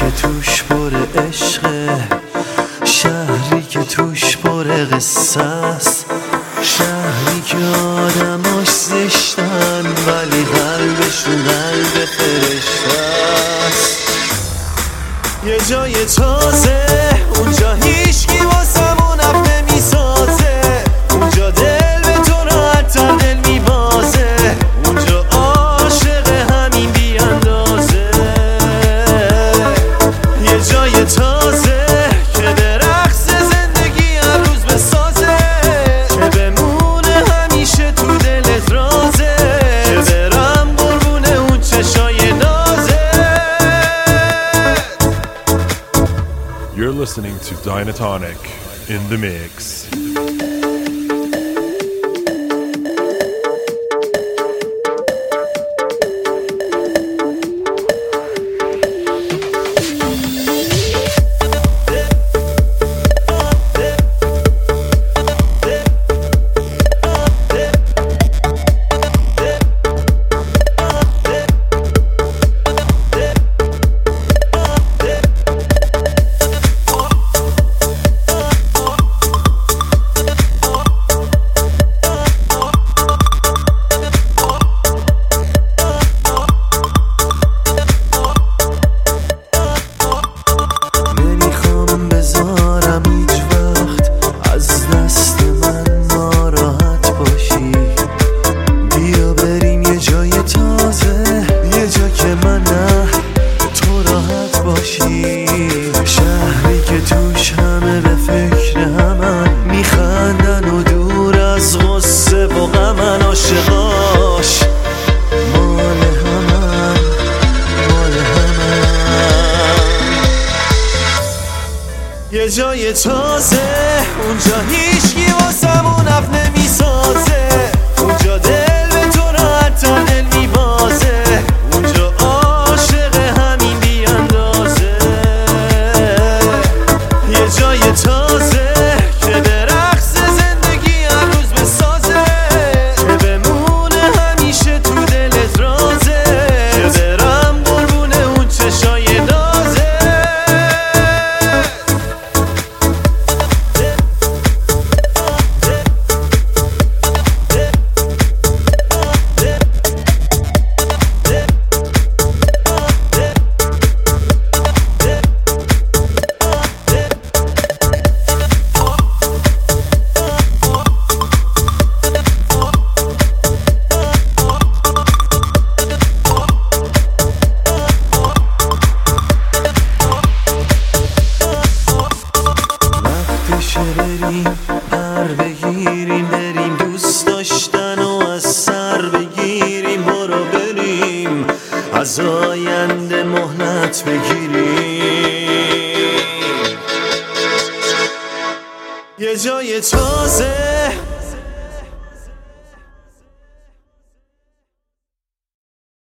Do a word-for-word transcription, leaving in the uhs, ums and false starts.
که توش پر عشقه، شهری که توش پر قصه است، شهری که آدماش زشتن ولی قلبشون قلب فرشته است. یه جای تازه اونجا هیچکی واسمون اف نمیسازه، اونجا دل به تو راحت‌تر دل میبازه، اونجا عاشق همین بی اندازه. یه جای تازه که به رقص زندگی هر روز بسازه، که بمونه همیشه تو دلت رازه، که برم قربونه اون چشای نازه. You're listening to Dynatonic in the mix. شهری که توش همه به فکر همن، میخندن و دور از غصه و غمن، عاشقاش مال همن مال همن. یه جای تازه اونجا هیچکی واسمون اف نمیسازه، اونجا دل به تو راحت‌تر دل میبازه، اونجا عاشق همین بی اندازه. یه جای تازه که به رقص زندگی هر روز بسازه، که بمونه همیشه تو دلت رازه، که برم قربونه اون چشای نازه. بریم پر بگیریم، بریم دوست داشتن و از سر بگیریم، برو بریم از آینده مهلت بگیریم. یه جای تازه